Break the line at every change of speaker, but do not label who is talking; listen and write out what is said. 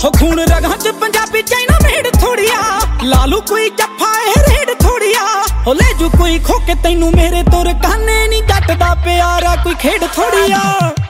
हो खून रगां च पंजाबी चाइना मेड थोड़िया लालू कोई जफ्फा ए रेड थोड़िया हो ले जू कोई खोके तैनू मेरे तुर काने नी जट दा प्यारा कोई खेड थोड़िया।